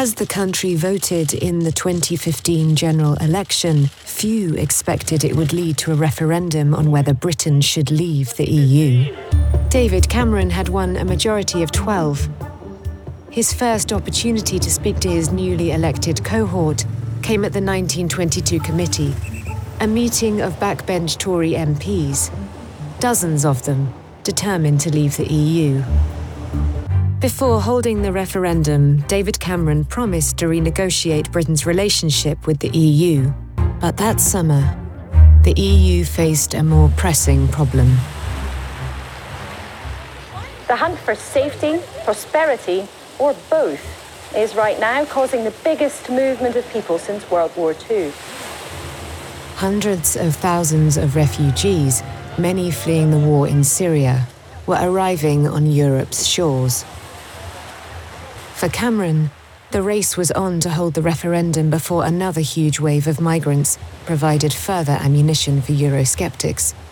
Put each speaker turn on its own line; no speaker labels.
As the country voted in the 2015 general election, few expected it would lead to a referendum on whether Britain should leave the EU. David Cameron had won a majority of 12. His first opportunity to speak to his newly elected cohort came at the 1922 committee, a meeting of backbench Tory MPs, dozens of them determined to leave the EU. Before holding the referendum, David Cameron promised to renegotiate Britain's relationship with the EU. But that summer, the EU faced a more pressing problem.
The hunt for safety, prosperity, or both is right now causing the biggest movement of people since World War II.
Hundreds of thousands of refugees, many fleeing the war in Syria, were arriving on Europe's shores. For Cameron, the race was on to hold the referendum before another huge wave of migrants provided further ammunition for Eurosceptics.